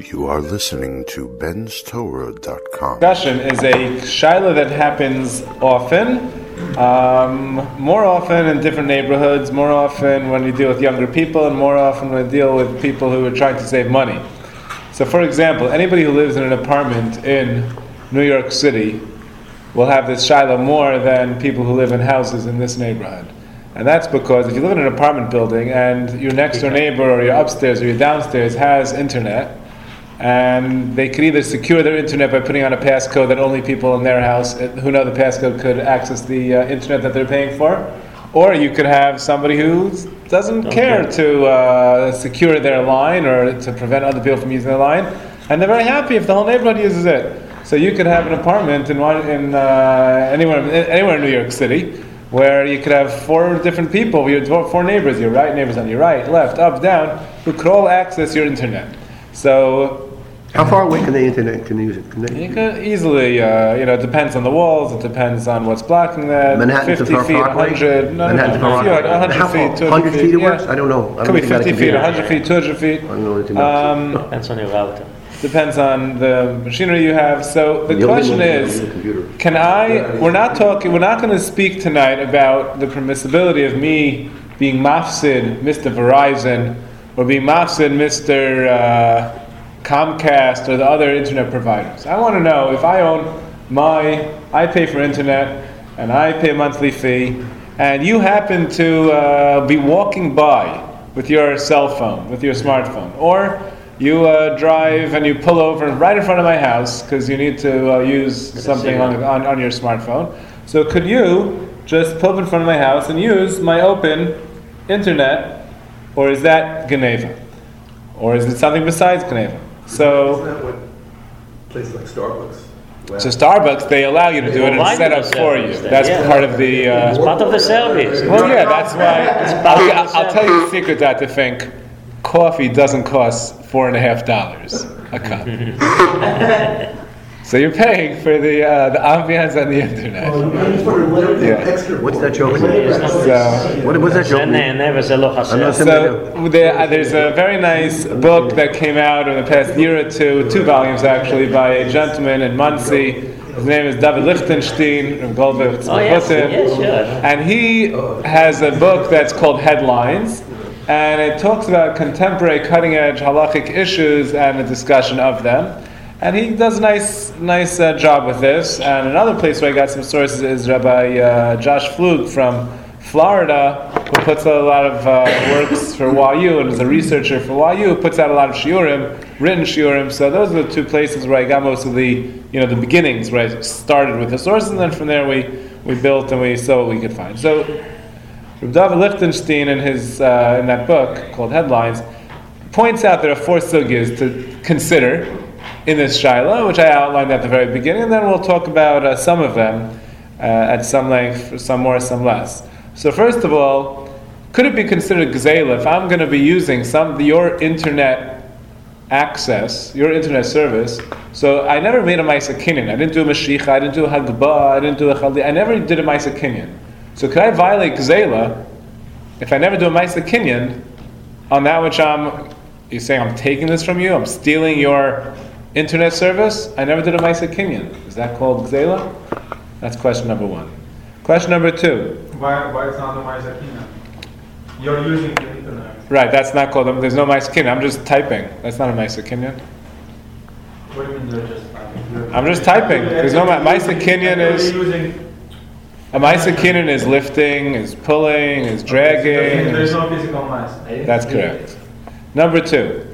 You are listening to benstorah.com. Discussion is a shaila that happens often, more often in different neighborhoods, more often when you deal with younger people, and more often when you deal with people who are trying to save money. So for example, anybody who lives in an apartment in New York City will have this shaila more than people who live in houses in this neighborhood. And that's because if you live in an apartment building and your next door neighbor or your upstairs or your downstairs has internet, and they could either secure their internet by putting on a passcode that only people in their house who know the passcode could access the internet that they're paying for, or you could have somebody who doesn't care to secure their line or to prevent other people from using their line, and they're very happy if the whole neighborhood uses it. So you could have an apartment anywhere in New York City where you could have four different people, four neighbors, your right neighbors on your right, left, up, down, who could all access your internet. So, how far away can they use it? You can easily, it depends on the walls, it depends on what's blocking that. Manhattan 50 feet, 100, Manhattan to 100 feet, 200 feet. It works? I don't know. Could be 50 feet, 100 feet, 200 feet. I don't know anything else. Depends on your router. Depends on the machinery you have. So the question is, we're not going to speak tonight about the permissibility of me being mafsid Mr. Verizon or being mafsid Mr. Comcast or the other internet providers. I want to know if I pay for internet and I pay a monthly fee, and you happen to be walking by with your cell phone, with your smartphone, or you drive and you pull over right in front of my house because you need to use something on your smartphone. So could you just pull up in front of my house and use my open internet, or is that Geneva? Or is it something besides Geneva? So, isn't that what places like Starbucks? So Starbucks, they allow you to do it and set up for you. That's part of the... it's part of the service. Well, yeah, that's why... I'll tell you the secret that to think. Coffee doesn't cost $4.50 a cup. So you're paying for the ambiance on the internet. What's that joke? What's that joke? So there's a very nice book that came out in the past year or two volumes actually, by a gentleman in Muncie. His name is David Lichtenstein from Goldberg. And he has a book that's called Headlines. And it talks about contemporary cutting-edge halachic issues and a discussion of them. And he does a nice job with this. And another place where I got some sources is Rabbi Josh Flug from Florida, who puts out a lot of works for YU and is a researcher for YU, puts out a lot of shiurim, written shiurim. So those are the two places where I got most of the beginnings, where I started with the sources, and then from there we built and we saw what we could find. So Rabbi David Lichtenstein in his in that book called Headlines points out there are four sugyas to consider in this shaila, which I outlined at the very beginning, and then we'll talk about some of them at some length, some more, some less. So first of all, could it be considered gzeila if I'm going to be using your internet access, your internet service? So I never made a ma'aseh kinyan. I didn't do a mashiach, I didn't do a hagbah, I didn't do a chaldi, I never did a ma'aseh kinyan. So could I violate gzeila if I never do a ma'aseh kinyan on that which you're saying I'm taking this from you, I'm stealing your internet service? I never did a ma'aseh kinyan. Is that called gzeila? That's question number one. Question number two. Why it's not a ma'aseh kinyan? You're using the internet. Right, that's not called, there's no ma'aseh kinyan. I'm just typing. That's not a ma'aseh kinyan. What do you mean you're just typing? I'm just typing. There's no ma'aseh kinyan is... A ma'aseh kinyan is lifting, is pulling, is dragging. There's no physical ma'aseh. That's correct. Number two.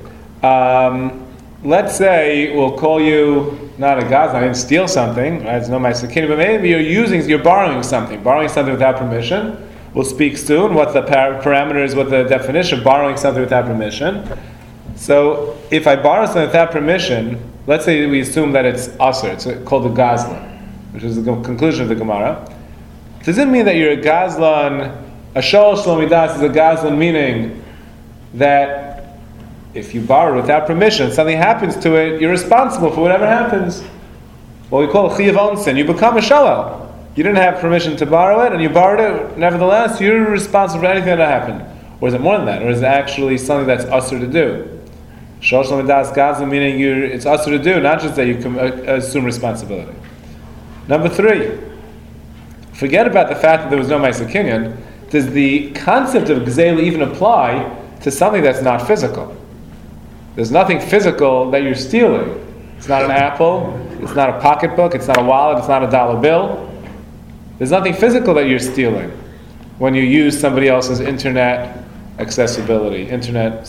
Let's say we'll call you not a gazlan, I didn't steal something, right? It's no ma'aseh kinyan, but maybe you're borrowing something without permission. We'll speak soon what the parameters, what the definition of borrowing something without permission. So if I borrow something without permission, let's say we assume that it's asr, it's called a gazlan, which is the conclusion of the Gemara. Does it mean that you're a gazlan, a shol shlomidas is a gazlan, meaning that if you borrow it without permission, something happens to it, you're responsible for whatever happens. What we call a chiyav onsen. You become a shalal. You didn't have permission to borrow it, and you borrowed it. Nevertheless, you're responsible for anything that happened. Or is it more than that? Or is it actually something that's usher to do? Shalosh l'midas gazlan, meaning it's also to do, not just that you can assume responsibility. Number 3, forget about the fact that there was no Ma'aser Kinyan. Does the concept of gzeila even apply to something that's not physical? There's nothing physical that you're stealing. It's not an apple, it's not a pocketbook, it's not a wallet, it's not a dollar bill. There's nothing physical that you're stealing when you use somebody else's internet accessibility, internet,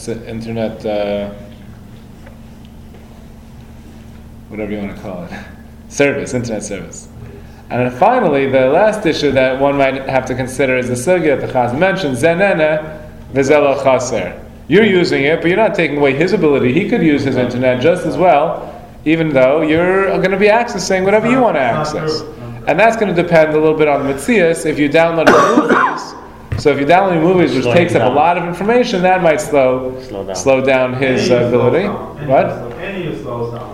whatever you want to call it, service, internet service. And then finally, the last issue that one might have to consider is the sugya that the Chaz mentioned, zenene v'zelo chaser. You're using it, but you're not taking away his ability. He could use his internet just as well, even though you're going to be accessing whatever you want to access. And that's going to depend a little bit on the mitzias. If you download movies, so if you download movies which takes up a lot of information, that might slow down his ability. What? Any slows down.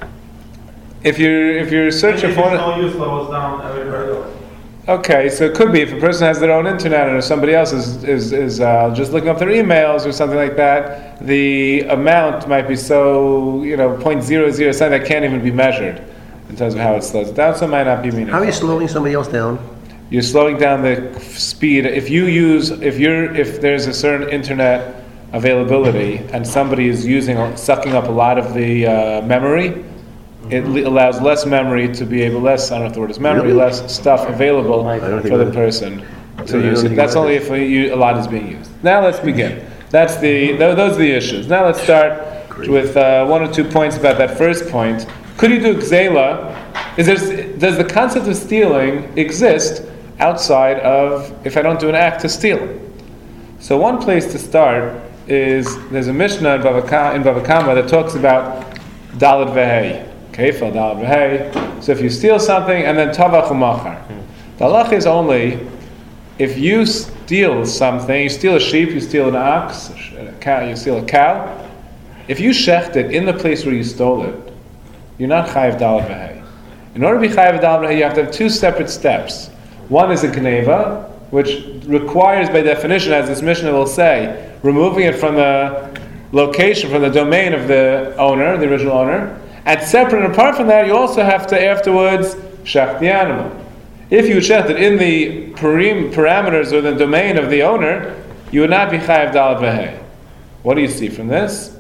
If you're searching for it, you slows down everybody else. okay, so it could be if a person has their own internet or somebody else is just looking up their emails or something like that, the amount might be so 0.00 something that can't even be measured in terms of how it slows it down. So it might not be meaningful. How are you slowing somebody else down? You're slowing down the speed. If there's a certain internet availability and somebody is sucking up a lot of the memory. It allows less memory to be able, I don't know if the word is memory, Really? less stuff available for the person to use it. That's only if a lot is being used. Now let's begin. Those are the issues. Now let's start with 1 or 2 points about that first point. Could you do gzeila? Does the concept of stealing exist outside of if I don't do an act to steal? So one place to start is there's a Mishnah in Bava Kama that talks about Daled Vehei. Kefal, Daled Vehei. So if you steal something and then Tavach Umachar. The halach is only if you steal something, you steal a sheep, you steal an ox, a cow, you steal a cow. If you shecht it in the place where you stole it, you're not chayav Daled Vehei. In order to be chayav Daled Vehei, you have to have 2 separate steps. One is a gneva, which requires by definition, as this Mishnah will say, removing it from the location, from the domain of the owner, the original owner. And separate and apart from that, you also have to afterwards shecht the animal. If you shecht it in the parameters or the domain of the owner, you would not be chayav Daled Vehei. What do you see from this?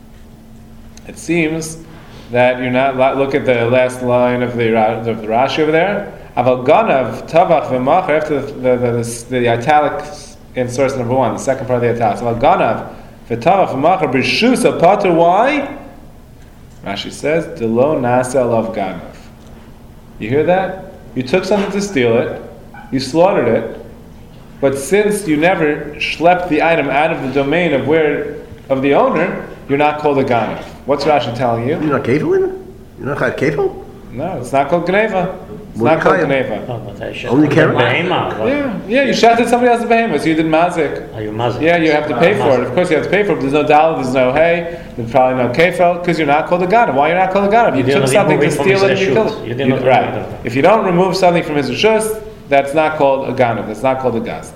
It seems that you're not. Look at the last line of the Rashi over there. Aval ganav tavach v'machar, after the italics in source number 1, the second part of the italics. Aval ganav v'tavach v'machar b'shus al pater. Why? Rashi says, "Delo nasa alav ganav." You hear that? You took something to steal it, you slaughtered it, but since you never schlepped the item out of the domain of the owner, you're not called a ganav. What's Rashi telling you? You're not kefil in it? You're not chayav kefil? No, it's not called gneva. It's not called gneva. Only carrot? Yeah, you shafted somebody else's behemoth, so you did mazik. Are you mazik? Yeah, you have to pay for it. Of course you have to pay for it, but there's no daled, there's no hay, there's probably no kefel, because you're not called a ganav. Why you're not called a ganav? You took something to steal it and you killed it. Right. If you don't remove something from his reshus, that's not called a ganav. That's not called a gaz.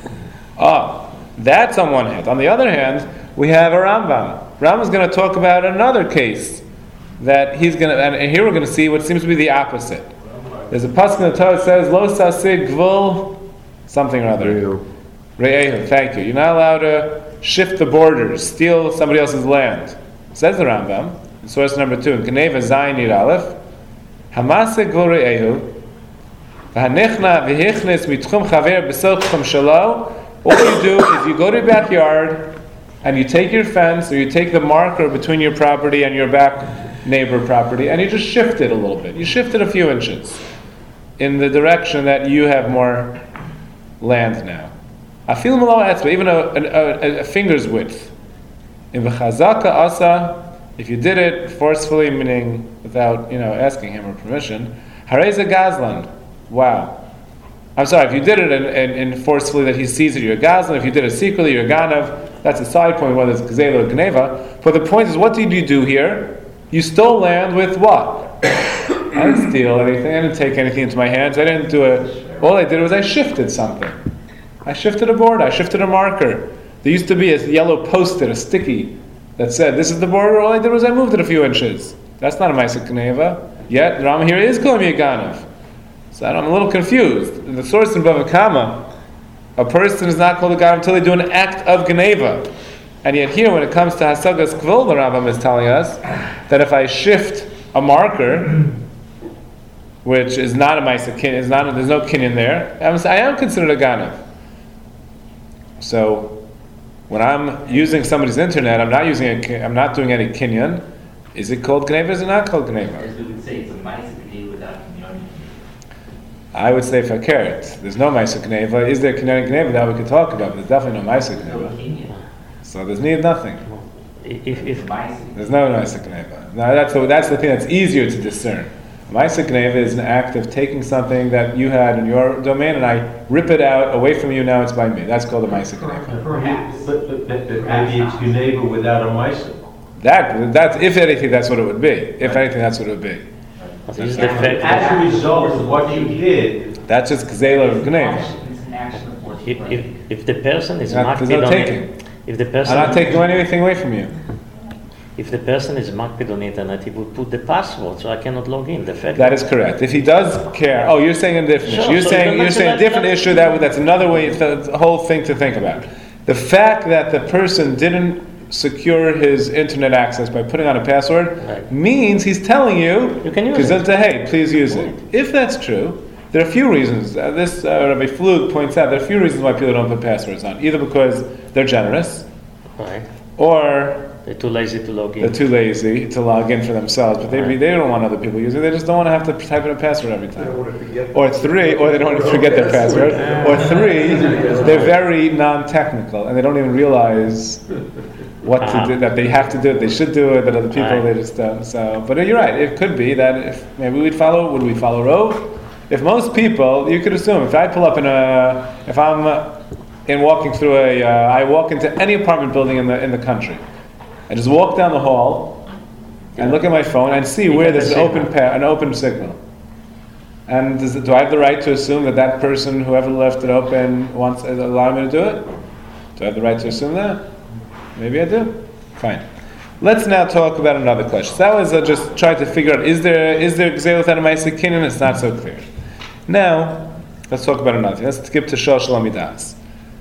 That's on one hand. On the other hand, we have a Rambam. Rambam's going to talk about another case that he's going to, and here we're going to see what seems to be the opposite. There's a pasuk in the Torah that says, "Lo sasig gvul," something or other. Re'ehu. Thank you. You're not allowed to shift the borders, steal somebody else's land. Says the Rambam, in source number 2, in Geneva Zayin Yud Aleph, "Hamasig gvul re'ehu, v'hanichna v'hichnis mitchum chaver b'sel tchum shalo." All you do is you go to your backyard and you take your fence or you take the marker between your property and your back neighbor property and you just shift it a little bit. You shift it a few inches in the direction that you have more land now. Afil malo etzba, even a finger's width. In v'chazaka asa, if you did it forcefully, meaning without asking him or permission, hareza gazlan. Wow. I'm sorry, if you did it in forcefully that he sees it, you're a gazlan. If you did it secretly, you're a ganav. That's a side point, whether it's gzeila or gneva. But the point is, what did you do here? You stole land with what? I didn't steal anything. I didn't take anything into my hands. I didn't do it. All I did was I shifted something. I shifted a board. I shifted a marker. There used to be a yellow post-it, a sticky that said, this is the border, all I did was I moved it a few inches. That's not a Maisa Kneva. Yet, the Rambam here is calling me a Ganav. So I'm a little confused. In the source in Bava Kama, a person is not called a Ganav until they do an act of Geneva. And yet here, when it comes to Hasagas Kvul, the Rambam is telling us that if I shift a marker, which is not a Maisa Kinyan, there's no Kinyan there, I am considered a Ganav. So, when I'm using somebody's internet, I'm not doing any Kinyan. Is it called Gneva or is it not called Gneva? As we would say, it's a Maisa Kinyan without Kinyan. I would say Fakert. There's no Maisa Gneva. Is there Kinyan Gneva that we could talk about? But there's definitely no Maisa Gneva. So there's nothing. If Maisa. There's no Maisa Gneva. Now that's the thing that's easier to discern. Maisa Gneva is an act of taking something that you had in your domain and I rip it out away from you, now it's by me. That's called a Maisa Gneva. Perhaps. But maybe it's Gneva without a Maisa. That's if anything, that's what it would be. If anything, that's what it would be. Is the fact As a result of what you did, That's just Gzela of Gneva. It's an action of force. if the person is There's makpid no on taking. it, if the person I'm not taking anything away from you. if the person is makpid on internet, he would put the password so I cannot log in. The fact That is correct. If he does care, you're saying a different issue. You're so saying that's a different issue. That's another way. It's a whole thing to think about. The fact that the person didn't secure his internet access by putting on a password Right. means he's telling you can use it. Hey, please use it. If that's true, there are a few reasons. This Rabbi Flug points out there are a few reasons why people don't put passwords on. Either because they're generous, right? or They're too lazy to log in. they're too lazy to log in for themselves, but they don't want other people using it. They just don't want to have to type in a password every time. Or they don't want to forget their password. Or three, they're very non-technical and they don't even realize what to do, that they have to do it, they should do it, that other people, they just don't. So, but you're right, it could be that if maybe would we follow Rove? If most people, you could assume, if I pull up if I'm walking through I walk into any apartment building in the country, I just walk down the hall and look at my phone and see where there's an open signal. And do I have the right to assume that person, whoever left it open, allow me to do it? Do I have the right to assume that? Maybe I do. Fine. Let's now talk about another question. So that was just trying to figure out, is there Gzela without a Maisa Kinyan? It's not so clear. Now, let's talk about another thing. Let's skip to Shal Shalamidas.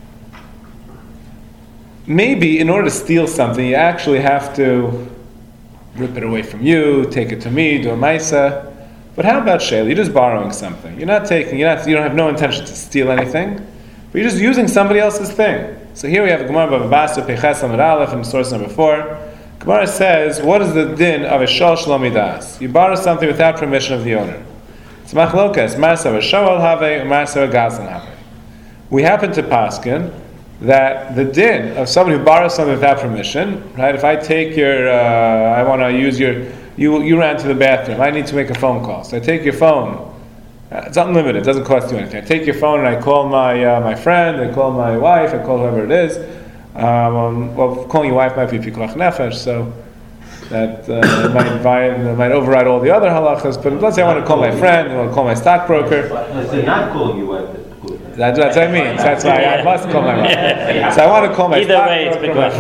Maybe in order to steal something, you actually have to rip it away from you, take it to me, do a Maisa. But how about Shayla? You're just borrowing something. You don't have no intention to steal anything, but you're just using somebody else's thing. So here we have a Gemara Bava Basra Peches Amud Aleph in source number 4. Gemara says, what is the din of a Shal Shlomidas? You borrow something without permission of the owner. It's machlokas, Marsa Shoal Have or Marsa Gazlan Have. We happen to paskin that the din of somebody who borrows something without permission, right? If I take I want to use you ran to the bathroom, I need to make a phone call. So I take your phone. It's unlimited, it doesn't cost you anything. I take your phone and I call my friend, I call my wife, I call whoever it is. Calling your wife might be pikuach nefesh, so that might override all the other halachas. But let's say I want to call my friend, I want to call my stockbroker. let's say not calling your wife. That's what I mean. So that's why I must call my wife. So I want to call my stockbroker, my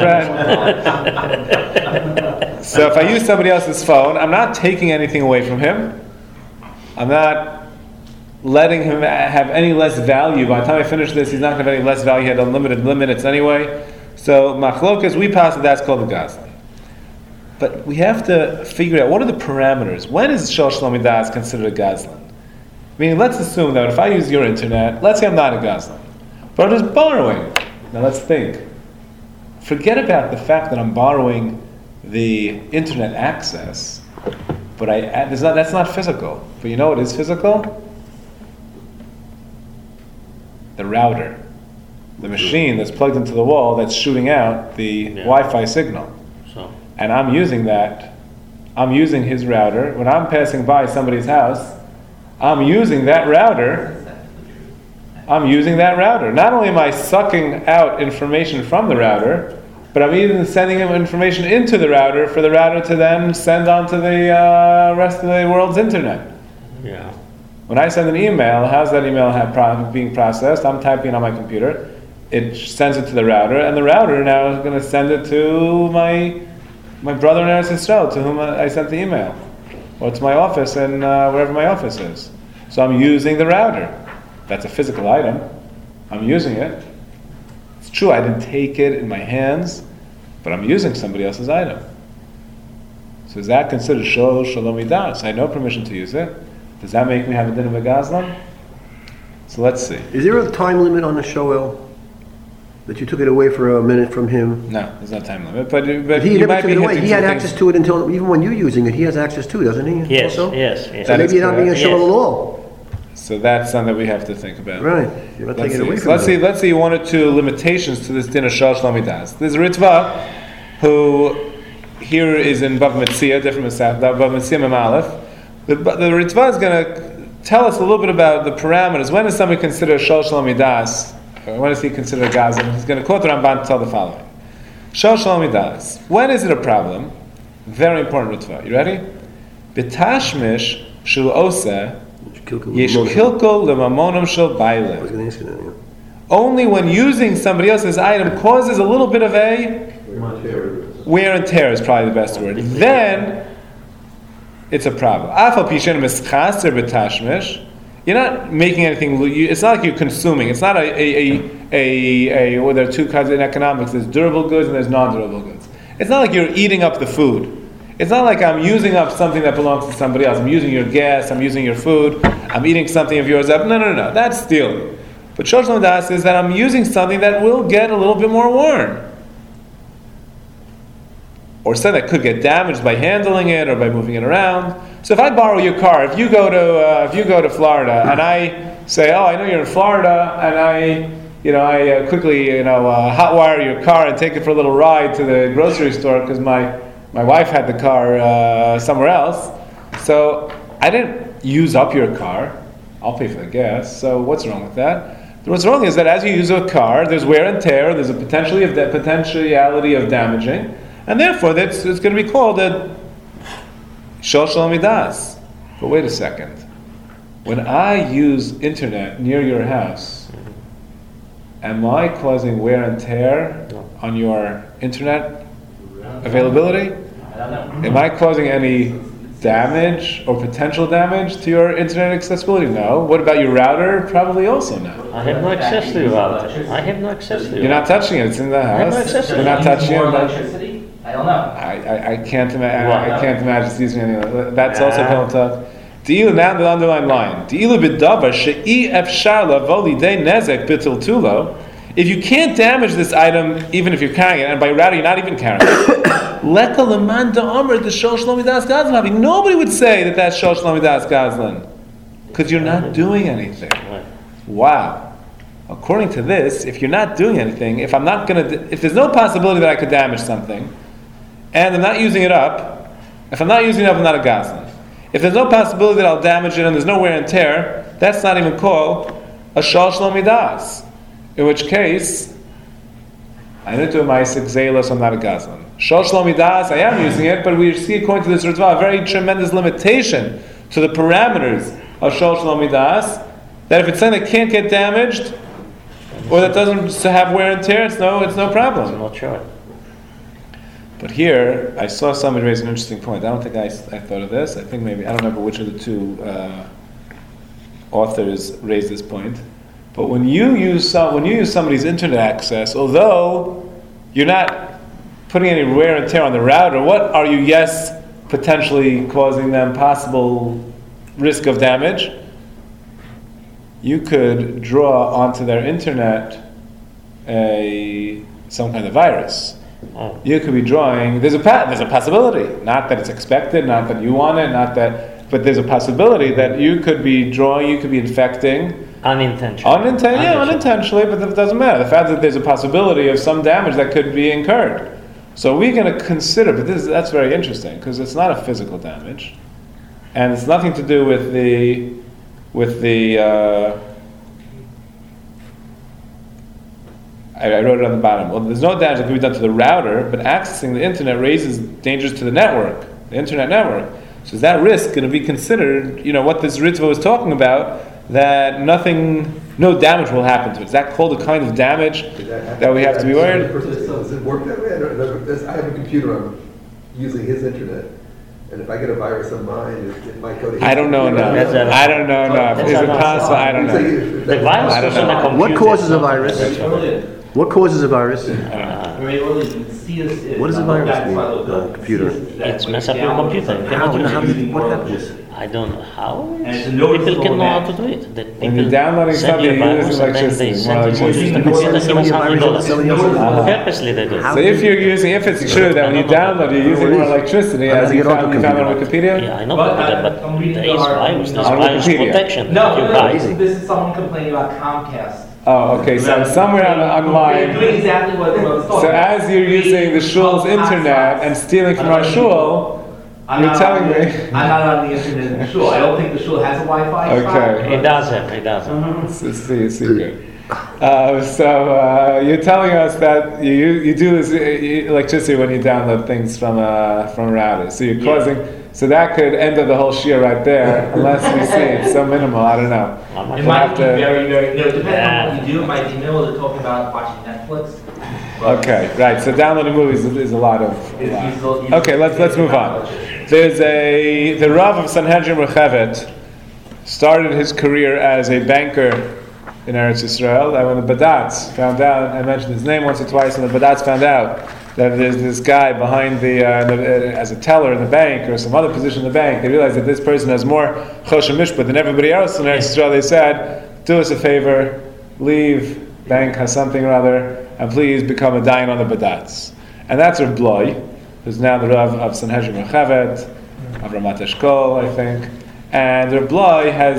friend. So if I use somebody else's phone, I'm not taking anything away from him. I'm not letting him have any less value. By the time I finish this, he's not going to have any less value. He had unlimited minutes anyway. So machlokas, we pass it, that's called the gazlan. But we have to figure out what are the parameters. When is Shal Shlomidas considered a gazlan? Meaning, let's assume that if I use your internet, let's say I'm not a gazlan, but I'm just borrowing. Now let's think. Forget about the fact that I'm borrowing the internet access, but that's not physical. But you know what is physical? The router. The machine that's plugged into the wall that's shooting out the Wi-Fi signal. And I'm using that. I'm using his router. When I'm passing by somebody's house, I'm using that router. Not only am I sucking out information from the router, but I'm even sending him information into the router for the router to then send on to the rest of the world's internet. Yeah. When I send an email, how's that email being processed? I'm typing on my computer. It sends it to the router, and the router now is going to send it to my my brother in Eretz Yisrael to whom I sent the email, or to my office and wherever my office is. So I'm using the router. That's a physical item. I'm using it. It's true, I didn't take it in my hands, but I'm using somebody else's item. So is that considered Shol Shalom Midas? I had no permission to use it. Does that make me have a din of a gazlan? So let's see. Is there a time limit on the shoel? That you took it away for a minute from him? No, there's no time limit. But He you never might took be it away. hinting He had to access things- to it until, even when you're using it, he has access to it, doesn't he? Yes, Also? yes. So That is maybe you're not being a correct. shoel Yes. at all. So that's something that we have to think about. Right. You're not Let's taking it away see. from Let's him. let's see one or two limitations to this din of Shal Shalom Midas. There's a Ritva who here is in Bav Metzia, different from Bav Metzia Mem Aleph. The Ritva is going to tell us a little bit about the parameters. When is somebody considered Shal Shalom Midas? Or when is he considered a Gazan? He's going to quote the Ramban to tell the following. Shal Shalom Midas. When is it a problem? Very important Ritva. You ready? B'tashmish shel oseh yesh kilkol lemamonam shel I was bailim. going to ask you that, yeah. Only when using somebody else's item causes a little bit of a wear and tear is probably the best word. Then it's a problem. Afal pishen mischaser b'tashmish. You're not making anything. It's not like you're consuming. It's not well, there are two kinds in economics. There's durable goods and there's non-durable goods. It's not like you're eating up the food. It's not like I'm using up something that belongs to somebody else. I'm using your gas. I'm using your food. I'm eating something of yours up. No. That's stealing. But Shal Shalom Midas is that I'm using something that will get a little bit more worn, or something that could get damaged by handling it or by moving it around. So if I borrow your car, if you go to Florida and I say, oh, I know you're in Florida, and I quickly hotwire your car and take it for a little ride to the grocery store because my wife had the car somewhere else, so I didn't use up your car. I'll pay for the gas. So what's wrong with that? What's wrong is that as you use a car, there's wear and tear. There's a potentiality of damaging. And therefore, it's going to be called a Shal Shalom Midas. But wait a second. When I use internet near your house, am I causing wear and tear on your internet availability? I don't know. Am I causing any damage or potential damage to your internet accessibility? No. What about your router? Probably also no. I have no access to your router. I have no access to your You're not touching it. It's in the have no house. access to You're it. not touching More it. but- electricity? I don't know. I can't imagine. Wow. I can't imagine using any of that. That's Yeah. also penalty. De'ilu, now the underlined line. De'ilu b'davar she'i efshar lavo lidei nezek b'til tulo. If you can't damage this item, even if you're carrying it, and by router you're not even carrying it, leka leman da'amr the Shal Shalom Midas Gazlan. Nobody would say that that's Shal Shalom Midas Gazlan, because you're not doing anything. Right. Wow. According to this, if you're not doing anything, if there's no possibility that I could damage something, and I'm not using it up, if I'm not using it up, I'm not a gazlan. If there's no possibility that I'll damage it and there's no wear and tear, that's not even called a Shal Shalom Midas. In which case, I didn't do a ma'aseh gzeila, so I'm not a gazlan. Shal Shalom Midas, I am using it, but we see according to this Ritva a very tremendous limitation to the parameters of Shal Shalom Midas, that if it's something that can't get damaged, or that doesn't have wear and tear, it's no problem. I'm not sure. But here, I saw somebody raise an interesting point. I don't think I thought of this. I think maybe, I don't remember which of the two authors raised this point. But when you use somebody's internet access, although you're not putting any wear and tear on the router, what are you, potentially causing them possible risk of damage? You could draw onto their internet some kind of virus. Oh. You could be drawing. There's a possibility. Not that it's expected. Not that you want it. But there's a possibility that you could be drawing. You could be infecting. Unintentionally. Unintentionally. But it doesn't matter. The fact that there's a possibility of some damage that could be incurred. So we're going to consider. But that's very interesting because it's not a physical damage, and it's nothing to do with the. I wrote it on the bottom. Well, there's no damage that can be done to the router, but accessing the internet raises dangers to the network, the internet network. So is that risk going to be considered? What this Ritva was talking about, that no damage will happen to it. Is that called a kind of damage that we have to be worried? Does it work that way? I have a computer. using his internet. And if I get a virus on mine, it might go to his. I don't know enough. I don't know enough. Is it possible? I don't know. The virus is on a computer. What causes a virus? What causes a virus? What does a virus mean? Computer. It's mess up your computer. You How? cannot use it. What happens? I don't know how. it's a noticeable People can know how match. to do it. That When you're people downloading send something, you a you're virus using and then they electricity, send more you to use the electricity. computer and give us $100. How? Purposely they do. So if you're using, if it's true that when you download, you're using more electricity, How as does it you get onto found on computer? Wikipedia? Yeah, I know, But, but I'm reading there the is article. virus. There's On virus Wikipedia. protection. No, You no, buy. no, this is someone complaining about Comcast. Oh, okay. So somewhere They're online. doing exactly what I was talking So about. as you're using the shul's internet and stealing from our shul, I'm you're not telling on me. the- I'm not on the internet in the shul. I don't think the shul has a Wi-Fi. Okay. It does have, it does have. It's a secret. So you're telling us that you do this electricity when you download things from routers. So you're causing. So that could end up the whole shir right there, unless we see it's so minimal. I don't know. It We'll might have be to- very, very, no, depending on what you do, it might be minimal. They're talking about watching Netflix. But Okay, right. So downloading movies is a lot of. it's easy- Okay, let's move on. There's the Rav of Sanhedrin Rechevet started his career as a banker in Eretz Yisrael. And when the Badatz found out, I mentioned his name once or twice, and the Badatz found out that there's this guy behind as a teller in the bank or some other position in the bank, they realized that this person has more choshen mishpat than everybody else in Eretz Yisrael. They said, do us a favor, leave, bank has something or other, and please become a dayan on the Badatz. And that's Rav Bloy, who's now the Rav of Sanhedrin Rechevet, of Ramat Eshkol, I think. And Rav Bloy has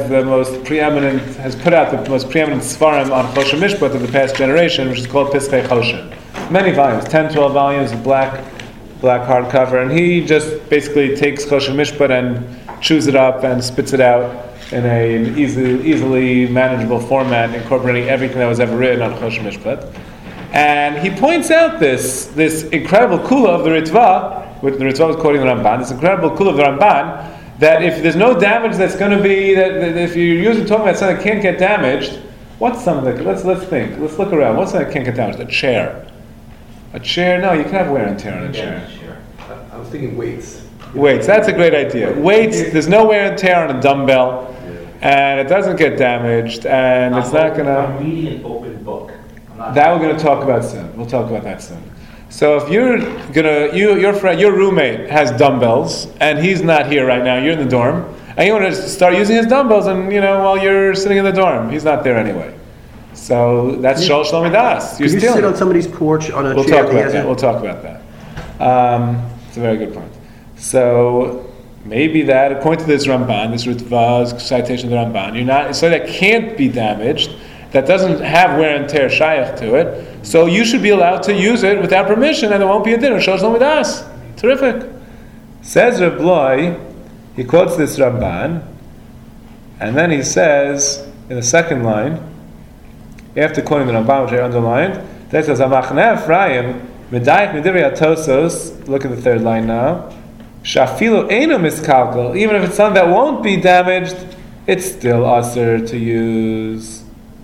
put out the most preeminent svarim on Choshen Mishpat of the past generation, which is called Pischei Choshen. Many volumes, 10, 12 volumes of black hardcover, and he just basically takes Choshen Mishpat and chews it up and spits it out in an easily manageable format, incorporating everything that was ever written on Choshen Mishpat. And he points out this incredible kula of the Ritva, which the Ritva was quoting the Ramban, this incredible kula of the Ramban, that if there's no damage that's going to be, that if you're usually talking about something that can't get damaged, what's something, let's think, let's look around, what's something that can't get damaged? A chair. A chair, no, you can have wear and tear on a chair. I was thinking weights. Weights, that's a great idea. Weights, there's no wear and tear on a dumbbell, and it doesn't get damaged, and it's not going to... I'm reading an open book. I'm not- That we're going to talk about soon. We'll talk about that soon. So if you're your roommate has dumbbells, and he's not here right now, you're in the dorm, and you want to start using his dumbbells, and while you're sitting in the dorm, he's not there anyway. So that's Shol Shlomi Das. You're Can you stealing. sit on somebody's porch on a We'll chair? talk about that. We'll talk about that. It's a very good point. So maybe that, according to this Ramban, this Ritva's citation of the Ramban, you're not, so that can't be damaged, that doesn't have wear and tear shayach to it, so you should be allowed to use it without permission, and there won't be a dinner. Shol Shlomi Das. Terrific. Says Rav Bloy, he quotes this Ramban, and then he says in the second line, after quoting the Ramban, which I underlined, that says, Amachne Ephraim, Medayich Medivri Atosos, look at the third line now, Shafilu Eino Miskalkal, even if it's something that won't be damaged, it's still usher to use.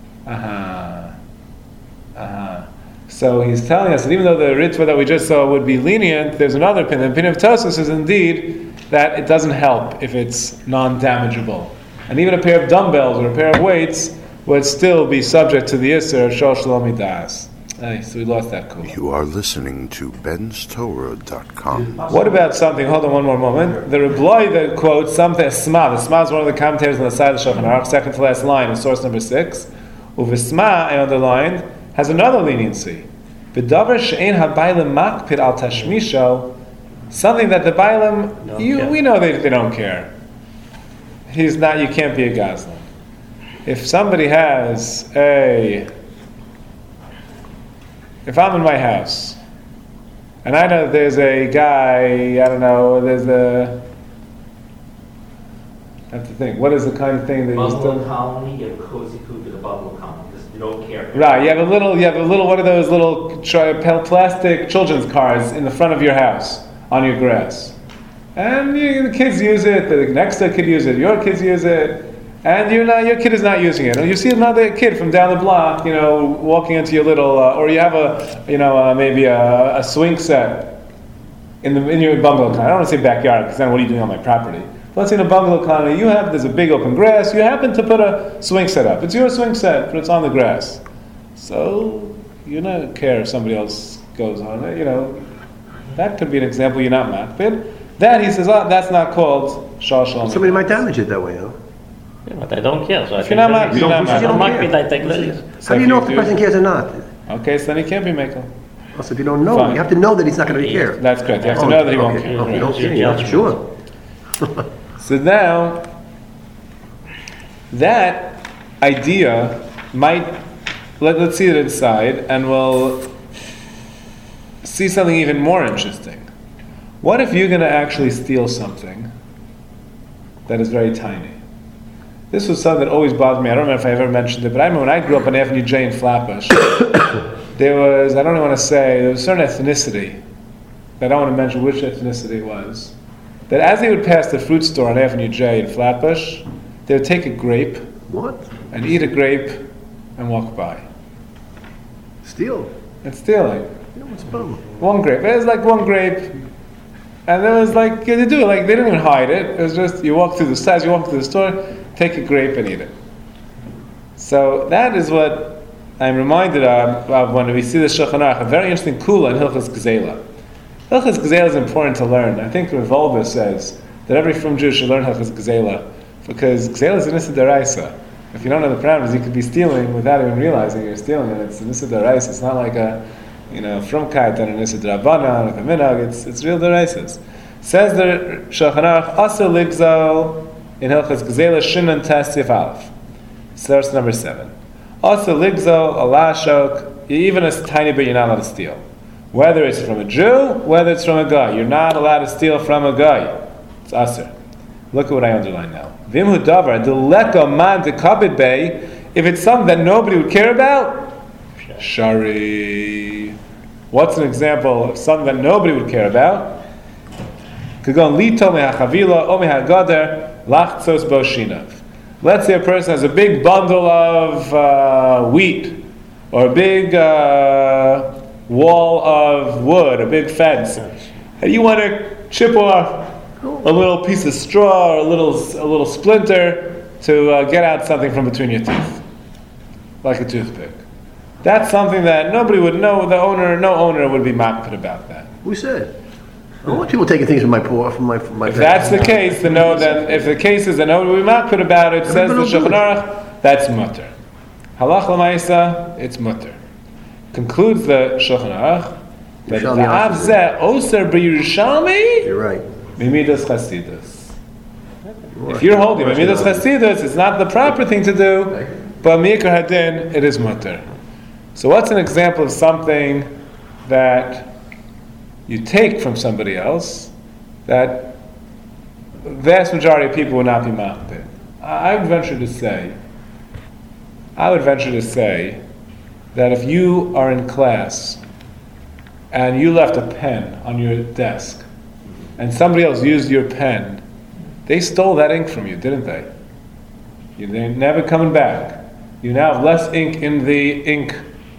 So he's telling us that even though the ritva that we just saw would be lenient, there's another opinion. The opinion of Tosos is indeed that it doesn't help if it's non-damageable. And even a pair of dumbbells or a pair of weights would still be subject to the Isser of Shol Shlomi Das. So we lost that cool. You are listening to benstorah.com. What about something, hold on one more moment. The Rebloy that quotes something, Sma. The Sma is one of the commentators on the side of the Shulchan Aruch, second to last line, in source number 6. Uvisma, I underlined, has another leniency. B'davar she'ein ha'baylim makpid al tashmisho, something that the Bailim, we know they don't care. You can't be a Goslin. If somebody has if I'm in my house, and I know there's a guy, I have to think, what is the kind of thing that you Bungalow still... colony, you have a cozy coop in a bungalow colony, because you don't care. Right, you have a little, one of those little plastic children's cars in the front of your house, on your grass. And the kids use it, the next door kid use it, your kids use it, and your kid is not using it. And you see another kid from down the block, walking into your little, or you have maybe a swing set, in your bungalow colony. I don't want to say backyard because then what are you doing on my property? But let's say in a bungalow colony, there's a big open grass. You happen to put a swing set up. It's your swing set, but it's on the grass. So you don't care if somebody else goes on it. That could be an example. You're not makpid. That he says, that's not called shal shalom. Somebody might damage it that way, huh? Yeah, but I don't care. So I If you're not makpid, you're not You don't makpid. care. I take lilies. How do you know if the person cares or not? Okay, so then he can't be makel. Also, if you don't know, Fine. you have to know that he's not going to care. That's correct. You have to know that he won't care. Okay, Right. okay, yeah, sure. So now, that idea might, let's see it inside, and we'll see something even more interesting. What if you're going to actually steal something that is very tiny? This was something that always bothered me. I don't remember if I ever mentioned it, but I remember when I grew up on Avenue J in Flatbush, there was a certain ethnicity, I don't want to mention which ethnicity it was, that as they would pass the fruit store on Avenue J in Flatbush, they would take a grape What? and eat a grape and walk by. Steal? It's stealing. What's the problem? One grape. It was like one grape. And it was like, they do it, like they didn't even hide it. It was just, you walk through the store, take a grape and eat it. So that is what I'm reminded of when we see the Shulchan Aruch, a very interesting kula in Hilchos Gzeila. Hilchos Gzeila is important to learn. I think Rav Wolbe says that every Frum Jew should learn Hilchos Gzeila, because Gzeila is an Issa D'Oraisa. If you don't know the parameters, you could be stealing without even realizing you're stealing it. It's an Issa D'Oraisa. It's not like a Frumkeit and an Issa D'Rabbanan, like a Minhag. It's real D'Oraisas. Says the Shulchan Aruch, Asa Ligzo in Hilchos Gzeila Shinan Tesif Aleph. Source number 7. Asa Ligzo, Alashok, even a tiny bit you're not allowed to steal. Whether it's from a Jew, whether it's from a guy. You're not allowed to steal from a guy. It's Aser. Look at what I underline now. Vimhu Davar, Deleka Man Dekabit Bay, if it's something that nobody would care about, Shari. What's an example of something that nobody would care about? Kagon Lito Mehachavila, Omi Hagader, Lachtzos Boshinav. Let's say a person has a big bundle of wheat, or a big wall of wood, a big fence, and you want to chip off a little piece of straw or a little splinter to get out something from between your teeth, like a toothpick. That's something that nobody would know. No owner would be makpid about that. Who said? I don't want people taking things from my paw, from my If that's the case, then if the case is that nobody would be makpid about it, says the Shulchan Aruch, that's mutter. Halach l'maisa, it's mutter. Concludes the Shulchan Aruch that v'av zeh oser b'Yerushalmi. You're right. Mimidas Chasidus. If you're holding Mimidas Chasidus, it's not the proper thing to do, but Mikra Hadin, it is mutter. So what's an example of something that you take from somebody else that the vast majority of people would not be makpid? I would venture to say that if you are in class and you left a pen on your desk and somebody else used your pen, they stole that ink from you, didn't they? They're never coming back. You now have less ink in the ink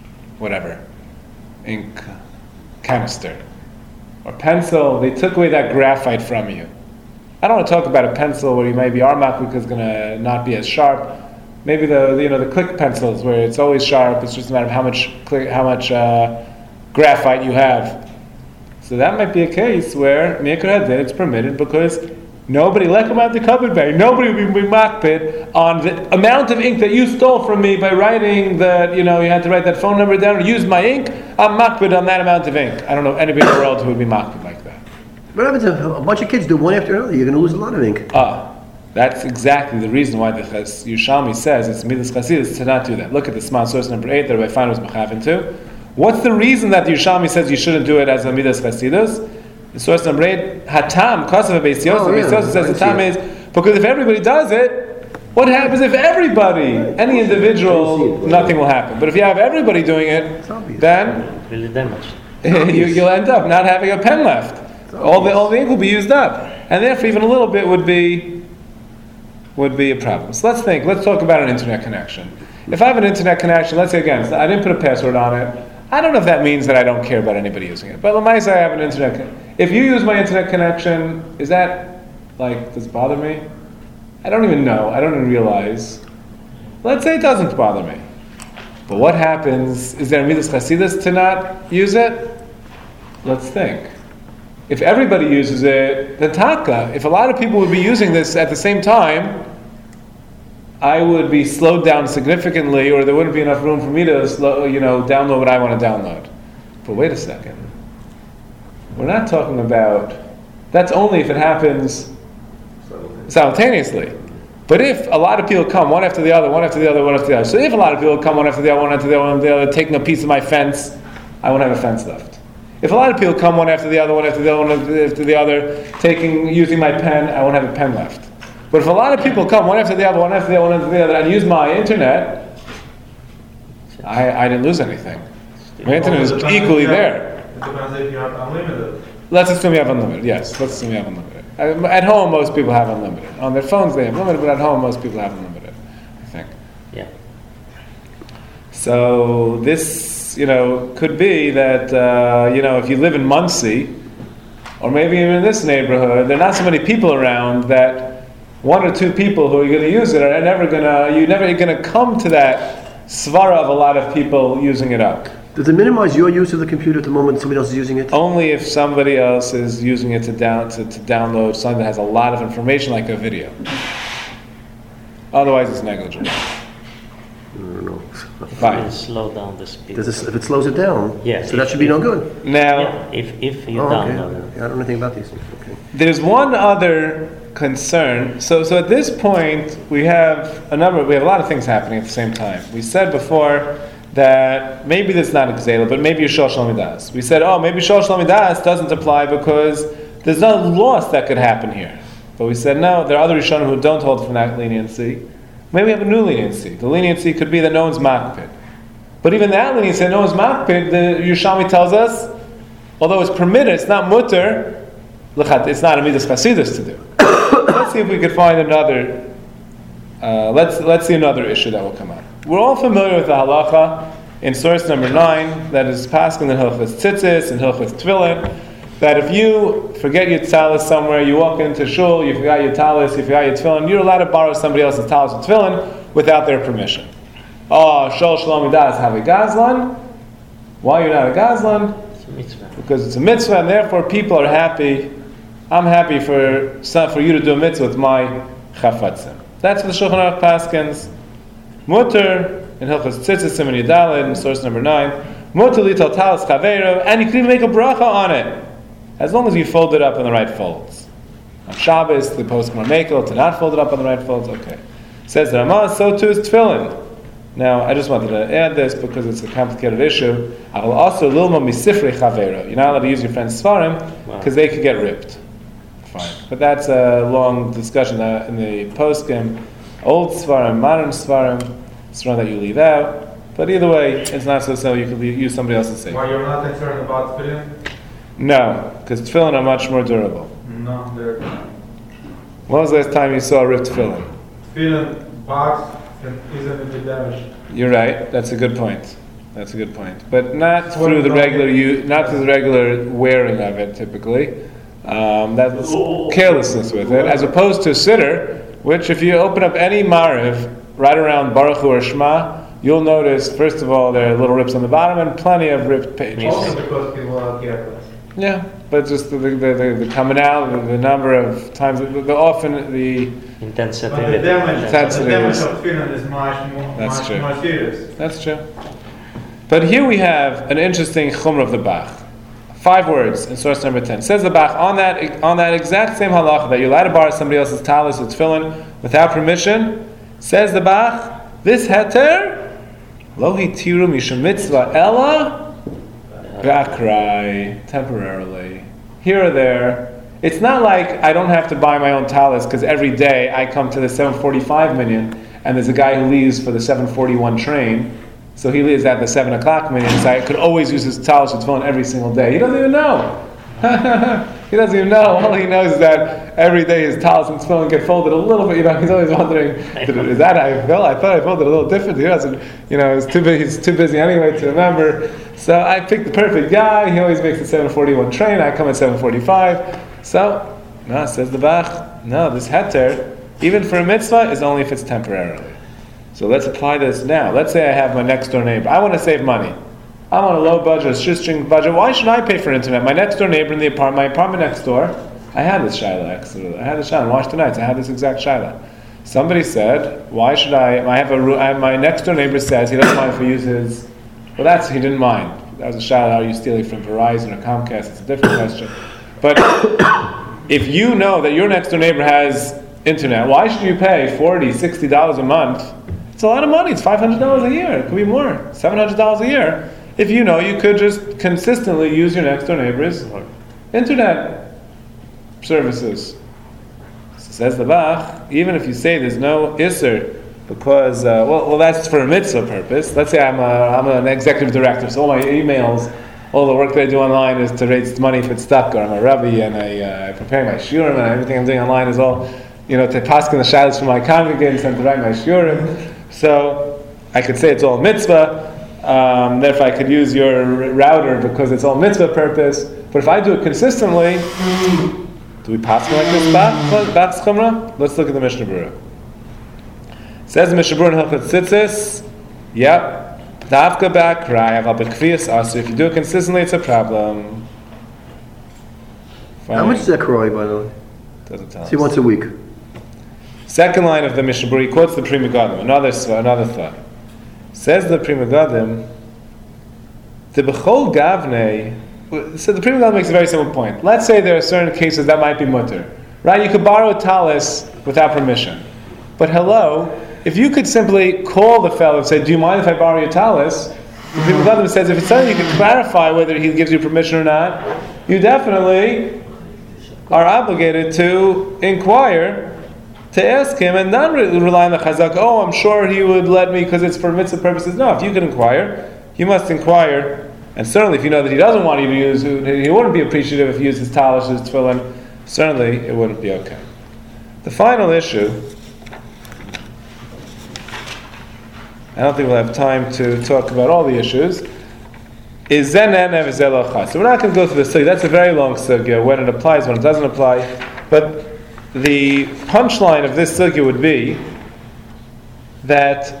canister. Or pencil, they took away that graphite from you. I don't want to talk about a pencil where you maybe makpid is going to not be as sharp. Maybe the click pencils where it's always sharp. It's just a matter of how much graphite you have. So that might be a case where Mikra Hadin it's permitted because nobody lekamad the cupboard bay. Nobody would be makpid on the amount of ink that you stole from me by writing that you had to write that phone number down or use my ink. I'm makpid on that amount of ink. I don't know anybody in the world who would be makpid like that. What happens if a bunch of kids do one after another? You're going to lose a lot of ink. That's exactly the reason why the Yerushalmi says it's Midas Chasidus to not do that. Look at the Sman source number 8 that Rabbi Fein was Mechaven to. What's the reason that the Yerushalmi says you shouldn't do it as a Midas Chasidus? The source number 8, Hatam, Kosav Beis Yosef. Beis Yosef says the time is because if everybody does it, what happens if everybody, any individual, nothing will happen. But if you have everybody doing it, then Really damaged. you'll end up not having a pen left. All the ink will be used up, and therefore even a little bit would be a problem. So let's talk about an internet connection. If I have an internet connection, let's say again, I didn't put a password on it. I don't know if that means that I don't care about anybody using it. But Lamaisa, I have an internet. If you use my internet connection, is that does it bother me? I don't even know. I don't even realize. Let's say it doesn't bother me. But what happens? Is there a midas chasidus to not use it? Let's think. If everybody uses it, then taka. If a lot of people would be using this at the same time, I would be slowed down significantly, or there wouldn't be enough room for me to download what I want to download. But wait a second. We're not talking about, that's only if it happens simultaneously. But if a lot of people come, one after the other, one after the other, one after the other. So if a lot of people come, one after the other, one after the other, one after the other, taking a piece of my fence, I won't have a fence left. If a lot of people come, one after the other, one after the other, one after the other, using my pen, I won't have a pen left. But if a lot of people come, one after the other, one after the other, one after the other, and use my internet, I didn't lose anything. My internet is equally there. It depends if you have unlimited. Let's assume you have unlimited. Yes, let's assume you have unlimited. At home, most people have unlimited. On their phones, they have unlimited, but at home, most people have unlimited, I think. Yeah. So this, could be that, if you live in Muncie, or maybe even in this neighborhood, there are not so many people around that one or two people who are going to use it are you're never going to come to that svara of a lot of people using it up. Does it minimize your use of the computer at the moment somebody else is using it? Only if somebody else is using it to download something that has a lot of information, like a video. Otherwise, it's negligible. I don't know. Fine. Will slow down the speed. If it slows it down, Yes, so that should be no good. Now, Yeah, if you Okay. download it. I don't know anything about these things. Okay. there's one other concern. So at this point, we have a lot of things happening at the same time. We said before that maybe this is not a gzela, but maybe Yishol Shlomi Das. We said, maybe Yishol Shlomi Das doesn't apply because there's no loss that could happen here. But we said, no, there are other Rishonim who don't hold from that leniency. Maybe we have a new leniency. The leniency could be that no one's makpid. But even that leniency, that no one's makpid, the Yerushalmi tells us, although it's permitted, it's not mutter, it's not a midas chasidus to do. Let's see if we could find another. Let's see another issue that will come out. We're all familiar with the halacha in source number 9 that is paskin in Hilchos Tzitzis and Hilchos Tefillin, that if you forget your talis somewhere, you walk into shul, you forgot your talis, you forgot your tefillin, you're allowed to borrow somebody else's talis or tefillin without their permission. Shol Shlomi Das have a gazlan. Why you're not a gazlan? It's a mitzvah. Because it's a mitzvah, and therefore people are happy. I'm happy for you to do a mitzvah with my chafatzim. That's what the Shulchan Aruch paskins. Mutter in Hilchos Tzitzis Siman Yudalid in source number 9. Mutter lital talis chaveiro, and you can even make a bracha on it, as long as you fold it up in the right folds. On Shabbos, the post-Gemara Mekel, to not fold it up in the right folds. Okay. Says the Ramah, so too is tefillin. Now, I just wanted to add this because it's a complicated issue. I will also lilma misifrei chaveiro. You're not allowed to use your friend's svarim because they could get ripped. Fine. But that's a long discussion in the post-Gem. Old svarim, modern svarim, it's one that you leave out. But either way, it's not so you could use somebody else's say. Why you're not concerned about tefillin? No, because tefillin are much more durable. No, they're When was the last time you saw a ripped tefillin? tefillin box can easily be damaged. You're right. That's a good point. But not through the regular wearing of it. Typically, that's carelessness with it, as opposed to siddur, which if you open up any mariv right around Baruch Hu or Shema, you'll notice first of all there are little rips on the bottom and plenty of ripped pages. Also because people are careless. Yeah, but just the coming out, the number of times, often the Intensity. But the damage Intensity of is- tefillin is much true. more serious. That's true. But here we have an interesting chumrah of the Bach. 5 words in source number 10. Says the Bach on that exact same halacha that you're allowed to borrow somebody else's talis or tefillin without permission. Says the Bach, this heter lo hitiru mishum mitzvah ella b'akrai, temporarily, here or there. It's not like I don't have to buy my own talis because every day I come to the 7:45 minyan and there's a guy who leaves for the 7:41 train. So he leaves at the 7 o'clock minyan, so I could always use his talis or tefillin every single day. He doesn't even know. He doesn't even know. All he knows is that every day his towels and tefillin get folded a little bit. He's always wondering, is that how I felt? I thought I folded a little different. He doesn't, he's too busy anyway to remember. So I picked the perfect guy. He always makes the 7:41 train. I come at 7:45. So, no, says the Bach, no, this heter, even for a mitzvah, is only if it's temporarily. So let's apply this now. Let's say I have my next door neighbor. I want to save money. I'm on a low budget, a shoestring budget. Why should I pay for internet? My next door neighbor in the apartment, my apartment next door, I had this shaila actually. I had this shaila in Washington Heights. I had this exact shaila. Somebody said, why should my next door neighbor says he doesn't mind if we use his, he didn't mind. That was a shaila, are you stealing from Verizon or Comcast? It's a different question. But if you know that your next door neighbor has internet, why should you pay $40, $60 a month? It's a lot of money. It's $500 a year. It could be more. $700 a year. If you know you could just consistently use your next door neighbor's internet services. Says the Bach, even if you say there's no Isser, because, that's for a mitzvah purpose. Let's say I'm an executive director, so all my emails, all the work that I do online is to raise money if it's stuck, or I'm a rabbi and I prepare my shiurim, and everything I'm doing online is all, to paskin the shalos for my congregants and to write my shiurim. So I could say it's all mitzvah. Therefore, I could use your router because it's all mitzvah purpose. But if I do it consistently, do we pass like this? Bach's Chumrah? Let's look at the Mishnah Berurah. Says the Mishnah Berurah in Hilchot Tzitzis, yep, Davka ba'akrai, aval b'kfiyas asur. If you do it consistently, it's a problem. Fine. How much is that Karoi, by the way? Doesn't tell us. See, once a week. Second line of the Mishnah Berurah, he quotes the Pri Megadim, another thought. Says the Pri Megadim, the Bechol Gavnei. So the Pri Megadim makes a very simple point. Let's say there are certain cases that might be mutter, right? You could borrow a talis without permission. But hello, if you could simply call the fellow and say, "Do you mind if I borrow your talis?" The Pri Megadim says, if it's something you can clarify whether he gives you permission or not, you definitely are obligated to inquire, to ask him, and not rely on the chazak. Oh, I'm sure he would let me because it's for mitzvah purposes. No, if you can inquire, you must inquire. And certainly, if you know that he doesn't want you to use, he wouldn't be appreciative if you use his talis, his tefillin. Certainly, it wouldn't be okay. The final issue, I don't think we'll have time to talk about all the issues, is zen enev zelo chas. So we're not going to go through the sugya. That's a very long sugya, when it applies, when it doesn't apply. But the punchline of this sugya would be that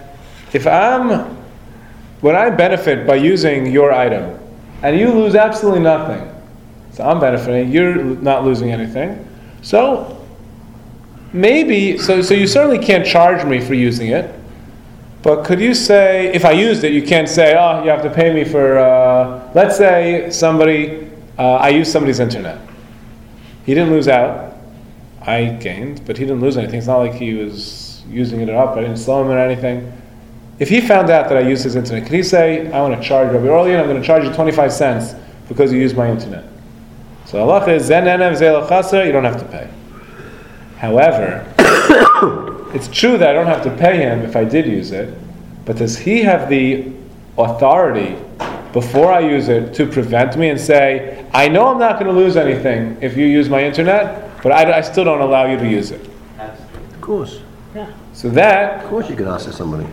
when I benefit by using your item, and you lose absolutely nothing, so I'm benefiting, you're not losing anything, so maybe, so you certainly can't charge me for using it, but could you say, if I used it, you can't say, you have to pay me for, let's say I used somebody's internet. He didn't lose out. I gained, but he didn't lose anything. It's not like he was using it up. I didn't slow him or anything. If he found out that I used his internet, could he say, I want to charge Rabbi Orlian, I'm going to charge you 25 cents because you used my internet? So Allah is zen enev zeh l'chaser, you don't have to pay. However, it's true that I don't have to pay him if I did use it, but does he have the authority before I use it to prevent me and say, I know I'm not going to lose anything if you use my internet, but I still don't allow you to use it? Of course. Yeah. So that, Of course you can ask somebody.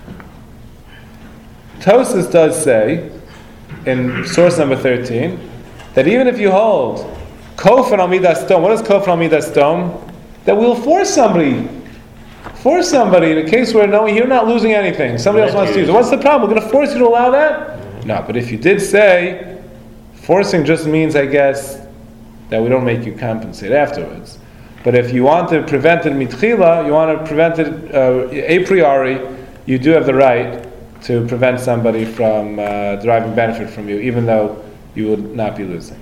Tosas does say, in source number 13, that even if you hold Kofen al Midas Dom, what is Kofen al Midas Dom? That we'll force somebody in a case where you're not losing anything, somebody else wants to use it. What's the problem? We're going to force you to allow that? No, but if you did say, forcing just means, I guess, that we don't make you compensate afterwards. But if you want to prevent it mitchila, you want to prevent it a priori, you do have the right to prevent somebody from deriving benefit from you, even though you would not be losing.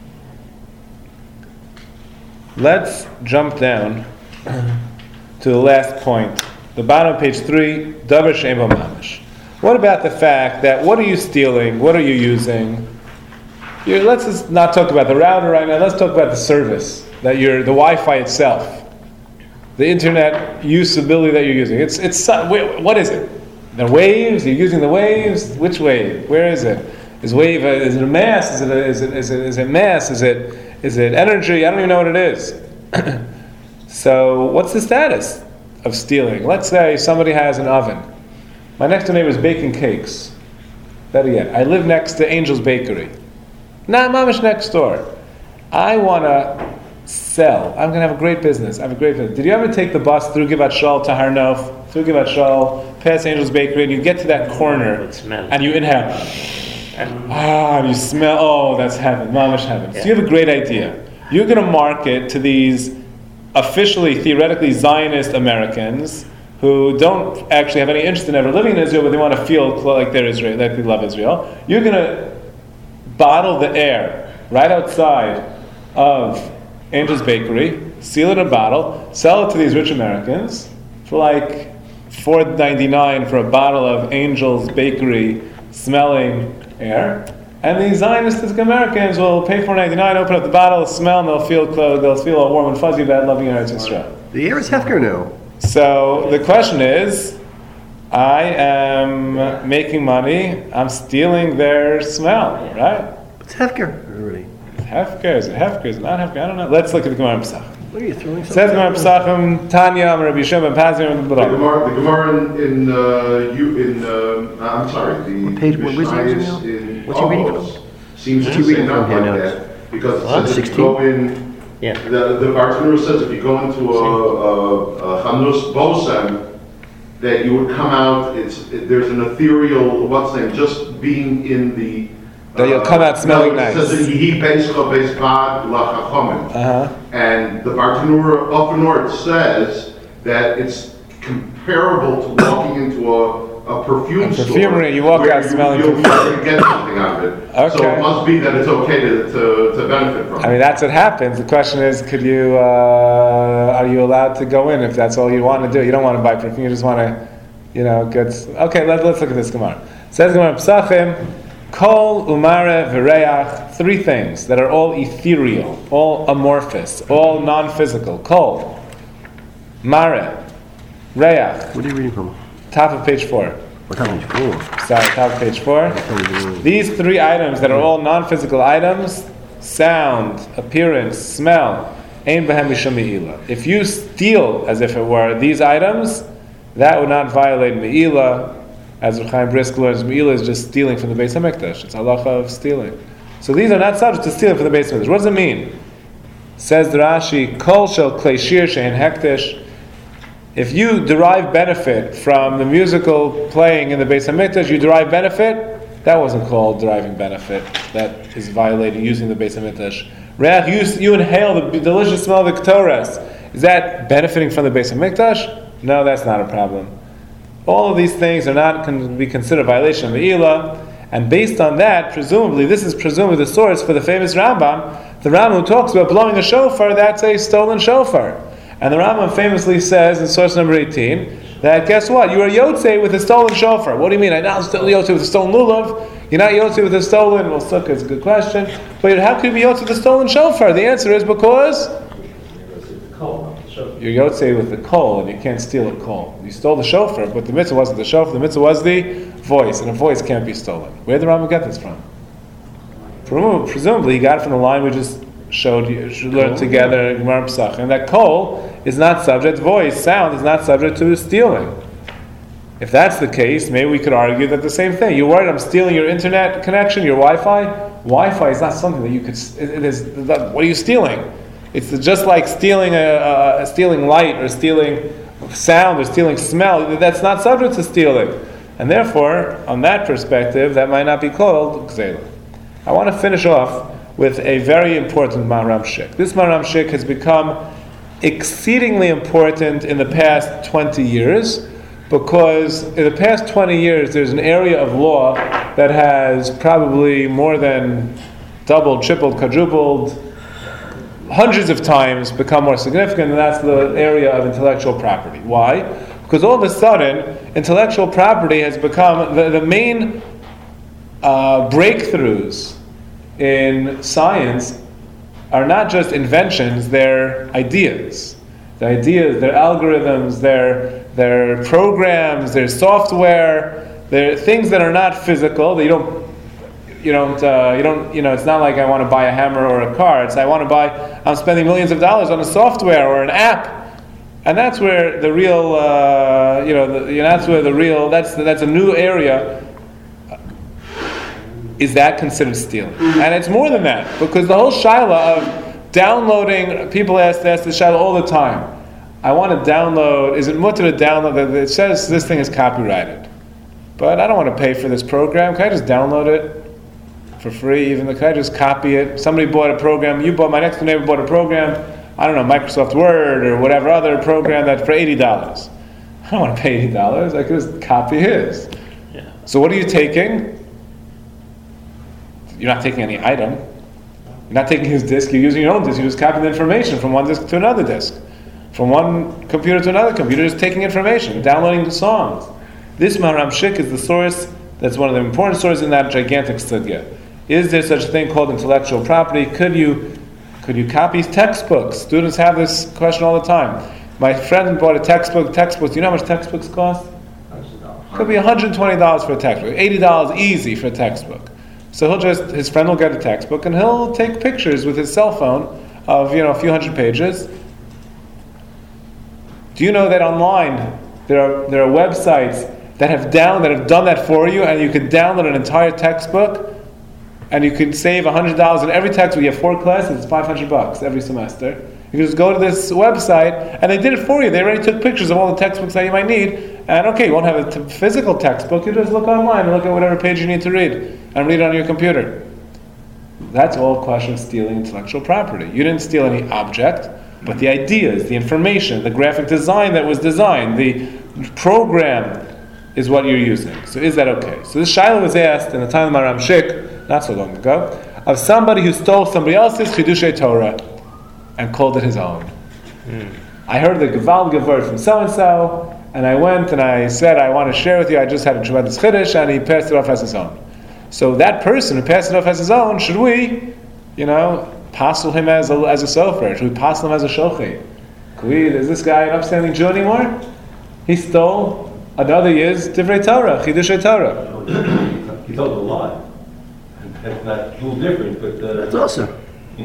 Let's jump down to the last point. The bottom of page 3, Davar She'ein Bo Mamish. What about the fact that, what are you stealing? What are you using? Let's just not talk about the router right now. Let's talk about the service, the Wi-Fi itself, the internet usability that you're using. What is it? The waves? You're using the waves? Which wave? Where is it? Is it a mass? Is it mass? Is Is it energy? I don't even know what it is. So what's the status of stealing? Let's say somebody has an oven. My next door neighbor is baking cakes. Better yet, I live next to Angel's Bakery. Not mamish next door. I want to sell. I'm going to have a great business. I have a great business. Did you ever take the bus through Givat Shaul to Har Nof, through Givat Shaul, past Angel's Bakery, and you get to that corner, and you inhale. And you smell, oh, that's heaven, mamish heaven. So you have a great idea. You're going to market to these officially, theoretically Zionist Americans who don't actually have any interest in ever living in Israel, but they want to feel like they're Israel, like they love Israel. You're going to bottle the air right outside of Angel's Bakery, seal it in a bottle, sell it to these rich Americans for like $4.99 for a bottle of Angel's Bakery smelling air, and these Zionistic Americans will pay $4.99, open up the bottle, smell, and they'll feel all warm and fuzzy about loving Eretz Yisrael. The air is Hefker now. So the question is, I am making money, I'm stealing their smell, right? It's Hefker already. Hefker, is it Hefker, is it not Hefker? I don't know. Let's look at the Gemara Pesach. What are you throwing? Says Gemara Pesachim, Tanya, Rabbi Shimon, Pazir, The Gemara I'm sorry, the What page- what Mishnayos is it, in What's he reading from? Avos seems What's to he say reading not from like here now? that, because it What? says if you 16? go in, Yeah. the Bartanura says if you go into a Chanus Bosem, that you would come out, there's an ethereal, what's name, just being in the... That you'll come out smelling nice. It says Yihi Beischa Beisbad Lachachomim. Uh-huh. And the Bartanura up north says that it's comparable to walking into a perfume store. Perfumery, you walk where out smelling you're perfume. going to get something out of it. So Okay. it must be that it's okay to benefit from it. I mean, that's what happens. The question is, are you allowed to go in if that's all you want to do? You don't want to buy perfume, you just want to, get... Okay, let's look at this Gemara. It says Gemara Pesachim, Kol, Umare, V'reach, three things that are all ethereal, all amorphous, all non-physical. Kol, Mare, Reach. What are you reading from? Top of page 4. What time is 4? Sorry, top of page 4. These three items that are all non-physical items, sound, appearance, smell, ein behem mishum me'ila. If you steal, as if it were, these items, that would not violate me'ila. As Reb Chaim Brisk learns, me'ila is just stealing from the Beis HaMikdash. It's halacha of stealing. So these are not subject to stealing from the Beis HaMikdash. What does it mean? Says the Rashi, Kol shel klei shir she'en hektish. If you derive benefit from the musical playing in the Beis HaMikdash, you derive benefit, that wasn't called deriving benefit. That is violating using the Beis HaMikdash. Reach, you inhale the delicious smell of the Ketores. Is that benefiting from the Beis HaMikdash? No, that's not a problem. All of these things are not can be considered a violation of Me'ila, and based on that, this is presumably the source for the famous Rambam, the Rambam who talks about blowing a shofar, that's a stolen shofar. And the Rambam famously says in source number 18, that guess what? You are Yotzei with a stolen shofar. What do you mean? I'm not Yotzei with a stolen lulav. You're not Yotzei with a stolen, well, sukkah is a good question, but how could you be Yotzei with a stolen shofar? The answer is because you're Yotzei with the kol, and you can't steal a kol. You stole the shofar, but the mitzvah wasn't the shofar, the mitzvah was the voice, and a voice can't be stolen. Where did the Rambam get this from? Presumably, he got it from the line we just learned together in Gemara Pesach, and that kol is not subject, voice, sound is not subject to stealing. If that's the case, maybe we could argue that the same thing. You're worried I'm stealing your internet connection, your Wi-Fi? Wi-Fi is not something that you could, what are you stealing? It's just like stealing stealing light or stealing sound or stealing smell. That's not subject to stealing. And therefore, on that perspective, that might not be called gzela. I want to finish off with a very important Maharam Shik. This Maharam Shik has become exceedingly important in the past 20 years because in the past 20 years there's an area of law that has probably more than doubled, tripled, quadrupled, hundreds of times become more significant, and that's the area of intellectual property. Why? Because all of a sudden, intellectual property has become the main breakthroughs in science are not just inventions, they're ideas. The ideas, they're algorithms, they're programs, they're software, they're things that are not physical, that It's not like I want to buy a hammer or a car. I'm spending millions of dollars on a software or an app, and that's where the real, that's a new area. Is that considered stealing? And it's more than that, because the whole shaila of downloading, people ask this shaila all the time. I want to download, is it mutter to download? It says this thing is copyrighted. But I don't want to pay for this program. Can I just download it for free? Can I just copy it? Somebody bought a program, my next door neighbor bought a program, I don't know, Microsoft Word or whatever other program that for $80. I don't want to pay $80. I could just copy his. Yeah. So what are you taking? You're not taking any item. You're not taking his disk. You're using your own disk. You're just copying the information from one disk to another disk. From one computer to another computer, just taking information, downloading the songs. This Maharam Shik is the source, that's one of the important sources in that gigantic sugya. Is there such a thing called intellectual property? Could you copy textbooks? Students have this question all the time. My friend bought a textbook. Do you know how much textbooks cost? Could be $120 for a textbook, $80 easy for a textbook. So his friend will get a textbook and he'll take pictures with his cell phone of a few hundred pages. Do you know that online there are websites that have done that for you, and you can download an entire textbook, and you can save $100 in every textbook. You have 4 classes; it's $500 every semester. You can just go to this website, and they did it for you. They already took pictures of all the textbooks that you might need, and you won't have a physical textbook. You just look online and look at whatever page you need to read, and read it on your computer. That's all a question of stealing intellectual property. You didn't steal any object. But the ideas, the information, the graphic design that was designed, the program is what you're using. So is that okay? So this shaila was asked in the time of Maharam Shik, not so long ago, of somebody who stole somebody else's Chidushei Torah and called it his own. I heard the Gevaldige word from so-and-so, and I went and I said, I want to share with you, I just had a tremendous Chiddush, and he passed it off as his own. So that person who passed it off as his own, should we, passel him as a sofer? Should we passel him as a shochet? Is this guy an upstanding Jew anymore? He stole another year's Divrei Torah, Chidushei Torah. He told a lie. That's not a little different, but That's awesome.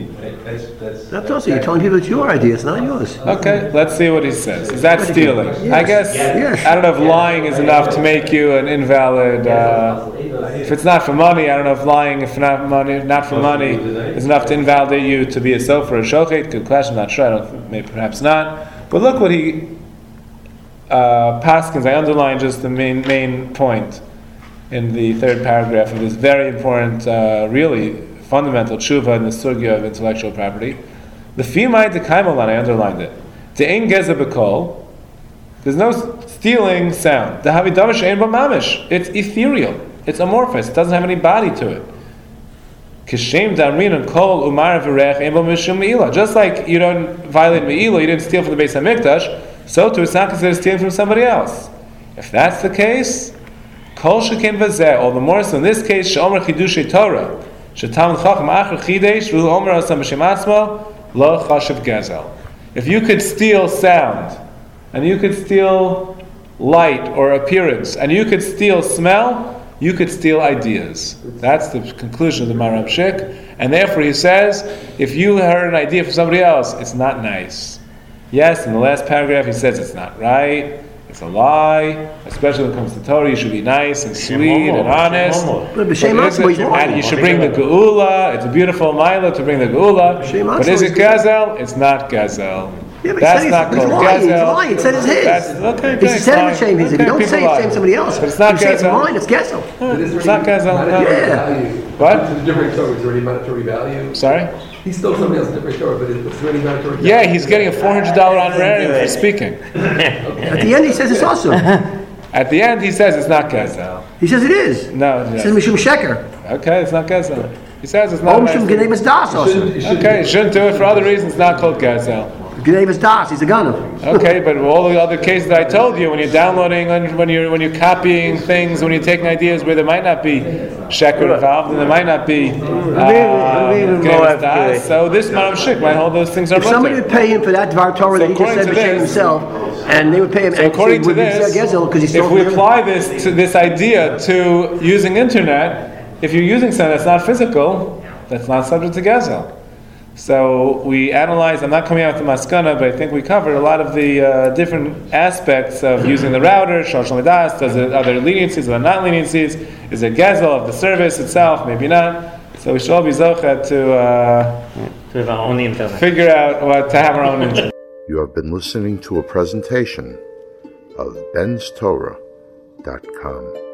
That's also, you're telling people it's your idea, it's not yours. Okay, let's see what he says. Is that stealing? Yes. I guess, Yes. I don't know if lying is enough to make you an invalid, if it's not for money, I don't know if lying, if not for money, is enough to invalidate you to be a sofer or a shochet. Good question, not sure, maybe perhaps not. But look what he, Paskins, I underlined just the main point in the third paragraph of this very important, really fundamental tshuva in the sugya of intellectual property. The Fimai de Kaimalan, I underlined it. The Ein Geza B'Kol, there's no stealing sound. The Havidamish Ein B'Mamish, it's ethereal, it's amorphous, it doesn't have any body to it. Kishem Damrin and Kol Umar V'Rech Ein B'Mishum Me'ilah. Just like you don't violate Me'ilah, you didn't steal from the Beis HaMikdash, so too it's not considered stealing from somebody else. If that's the case, Kol Shekin V'Zeh, all the more so in this case, She'omer Chidushei Torah, if you could steal sound, and you could steal light or appearance, and you could steal smell, you could steal ideas. That's the conclusion of the Maharam Shik. And therefore he says, if you heard an idea from somebody else, it's not nice. Yes, in the last paragraph he says it's not right. It's a lie, especially when it comes to Torah. You should be nice and sweet and honest. But and you should bring the geula. It's a beautiful mila to bring the geula. But is it gazel? It's not gazel. Yeah, but that's not called gazel. He's lying. It said it's his. He said it's shame. He said, don't say it's shame somebody else. But it's not gazel. It's mine. It's gazel. It's not gazel. Yeah. What? It's a different Torah. Is there any monetary value? Sorry? He stole somebody else's different Torah, but is there any monetary value? Yeah, he's getting a $400 honorarium for speaking. At the end, he says it's awesome. At the end, he says it's not gazel. He says it is. No, He says Mishum Sheker. Okay, it's not gazel. He says it's not. Mishum Genevis Das also. Okay, he shouldn't do it for other reasons. It's not called gazel. Genevis Das. He's a gunner. Okay, but all the other cases that I told you, when you're downloading, when you're copying things, when you're taking ideas where there might not be sheker involved, and there might not be so this Maharam Shik might hold those things are. If somebody would pay him for that Dvar Torah that he just said b'shem himself, and they would pay him, so according to this, if we apply this idea to using internet, if you're using something that's not physical, that's not subject to gezel. So we analyzed, I'm not coming out with the maskana, but I think we covered a lot of the different aspects of using the router, Shalosh Midas, are there leniencies, are there not leniencies, is it gezel of the service itself, maybe not. So we should all be zochet to have our own internet. Figure out what to have our own internet. You have been listening to a presentation of benstorah.com.